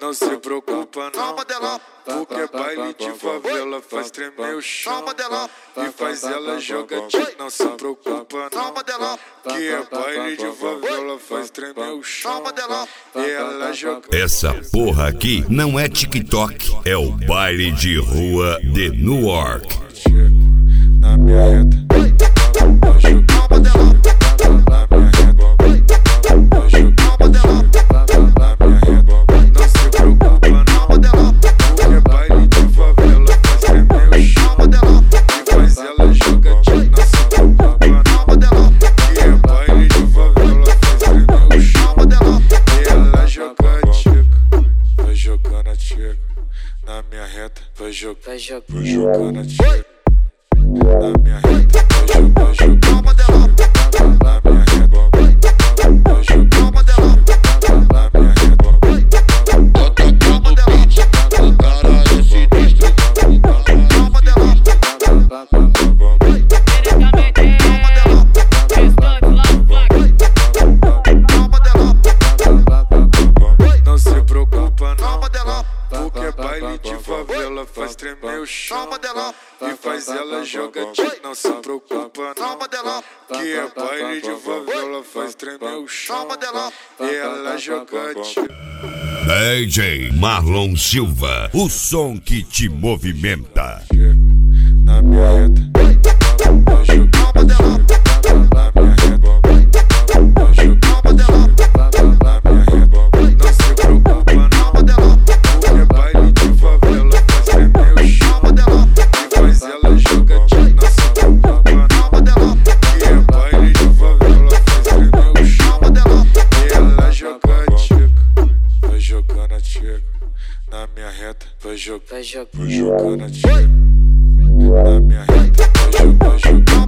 Não se preocupa não, porque baile de favela faz tremer o chão e faz ela jogar. Não se preocupa não, que é baile de favela faz tremer o chão e ela joga. Essa porra aqui não é TikTok, é o baile de rua de Newark. Na minha reta, na minha reta, vai jogando a tira. Na minha reta, vai jogando a tira. Na minha reta, vai jogando a tira. Na minha reta, bota no beat, o cara é sinistro. Não se preocupa não, porque baile de favela faz tremer o chão e faz ela jogar. Não se preocupa não, que é baile de favela faz tremer o chão e ela joga. DJ Marlon Silva, o som que te movimenta. Na minha reta, vai jogando a tira. Na minha reta, vai jogando a tira. Na minha reta, não se preocupa não, porque baile de favela faz tremer o chão e faz ela jogar. Não se preocupa não, que é baile de favela faz tremer o chão e ela joga. Vai jogando a tira. Na minha reta, vai jogando a tira. Na minha reta, vai jogando.